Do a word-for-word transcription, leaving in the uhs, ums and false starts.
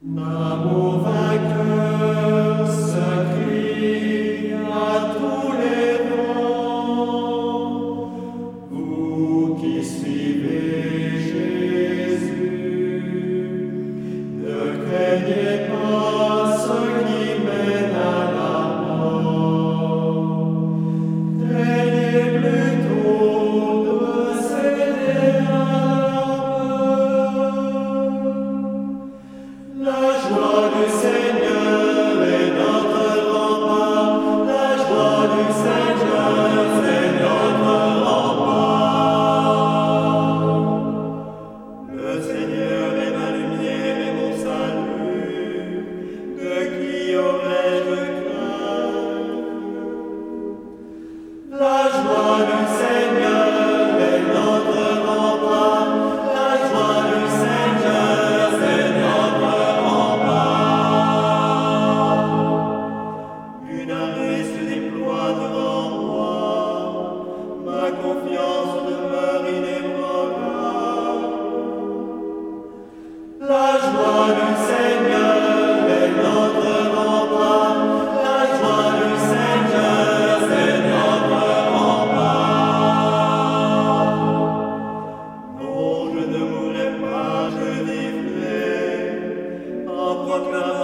L'amour vainqueur se crie à tous les vents, vous qui suivez Jésus, ne craignez pas ce qui mène à la mort, craignez plutôt de céder à la peur. La joie du Seigneur est notre rempart, la joie du Seigneur est notre rempart. Le Seigneur est ma lumière et mon salut, de qui aurais-je crainte? La joie du Seigneur est notre rempart, la joie du Seigneur est notre Une armée se déploie devant moi, ma confiance demeure inébranlable. La joie du Seigneur est notre rempart, la joie du Seigneur est notre rempart. Non, je ne mourrai pas, je vivrai en proclamant